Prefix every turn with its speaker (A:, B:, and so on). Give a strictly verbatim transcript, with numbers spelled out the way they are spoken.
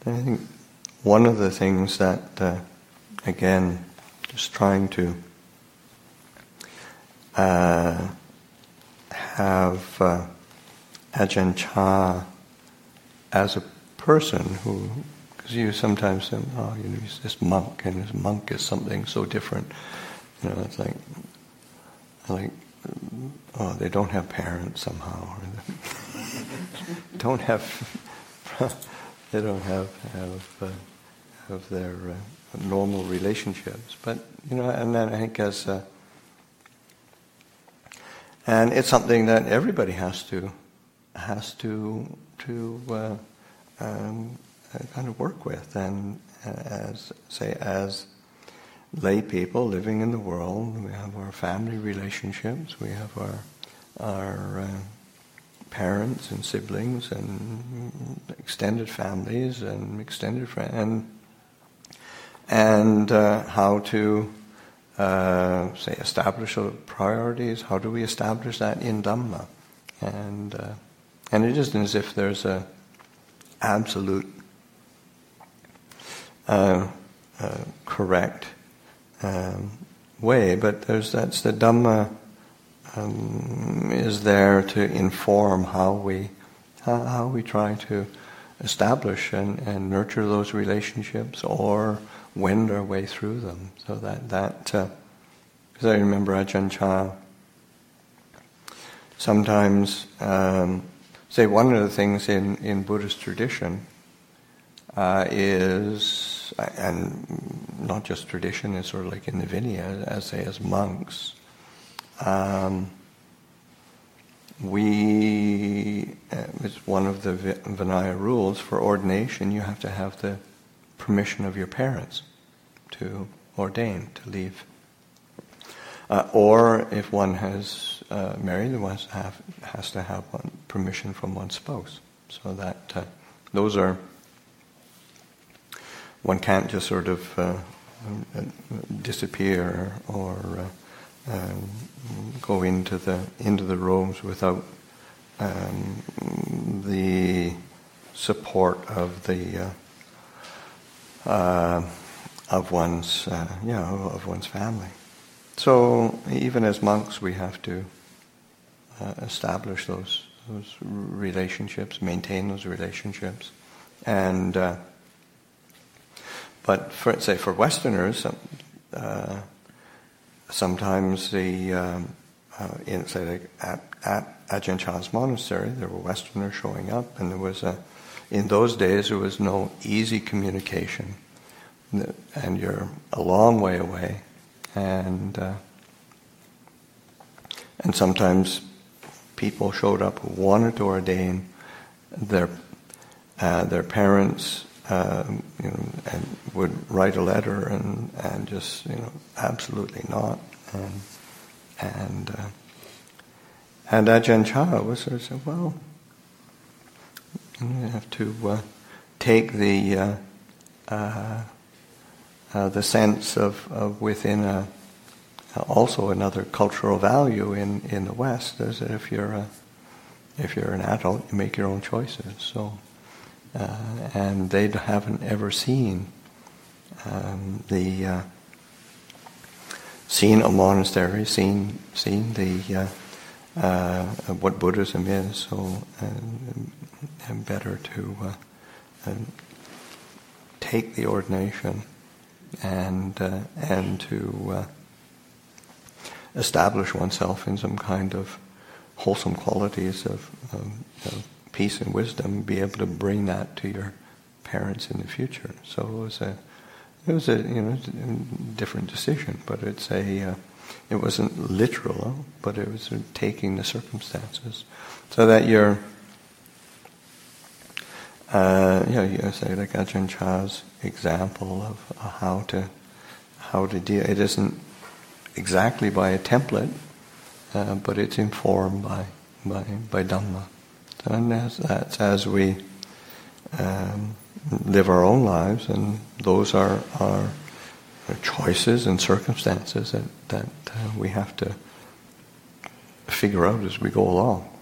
A: I think one of the things that, uh, again, just trying to uh, have uh, Ajahn Chah as a person who, because you sometimes think, oh, you know, he's this monk, and this monk is something so different. You know, it's like, like, oh, they don't have parents somehow, or they don't have, they don't have have uh, have their uh, normal relationships. But you know, and then I think as uh, and it's something that everybody has to has to to uh, um, kind of work with, and uh, as say as lay people living in the world, we have our family relationships, we have our our uh, parents and siblings and extended families and extended friends, and, and uh, how to uh, say establish our priorities. How do we establish that in Dhamma? And uh, and it isn't as if there's a absolute uh, uh, correct um, way, but there's that's the Dhamma um, is there to inform how we how, how we try to establish and, and nurture those relationships or wend our way through them. So that that because uh, I remember Ajahn Chah sometimes um, say one of the things in, in Buddhist tradition uh, is, and not just tradition, is sort of like in the Vinaya, as say as monks, um, we, uh, it's one of the Vinaya rules for ordination, you have to have the permission of your parents to ordain, to leave. Uh, or if one has uh, married, one has, have, has to have one, permission from one's spouse. So that uh, those are, one can't just sort of uh, disappear or uh, um, go into the into the robes without um, the support of the uh, uh, of one's uh, yeah of one's family. So even as monks, we have to uh, establish those those relationships, maintain those relationships, and uh, but for say for Westerners, uh, sometimes the um, uh, in say like at, at Ajahn Chah's monastery, there were Westerners showing up, and there was a in those days there was no easy communication, and you're a long way away. And uh, and sometimes people showed up who wanted to ordain. Their uh, their parents uh, you know, and would write a letter and, and just you know absolutely not. And and uh, and Ajahn Chah was sort of said, well, you have to uh, take the. Uh, uh, Uh, the sense of, of within a, also another cultural value in, in the West is that if you're a, if you're an adult, you make your own choices. So, uh, and they haven't ever seen um, the uh, seen a monastery, seen seen the uh, uh, what Buddhism is. So, and, and better to uh, and take the ordination. And uh, and to uh, establish oneself in some kind of wholesome qualities of, of, of peace and wisdom, be able to bring that to your parents in the future. So it was a it was a you know a different decision, but it's a uh, it wasn't literal, but it was taking the circumstances so that you're uh, you know you say like Ajahn Chah's example of how to how to deal. It isn't exactly by a template, uh, but it's informed by by by Dhamma. And as, that's as we um, live our own lives, and those are our choices and circumstances that that uh, we have to figure out as we go along.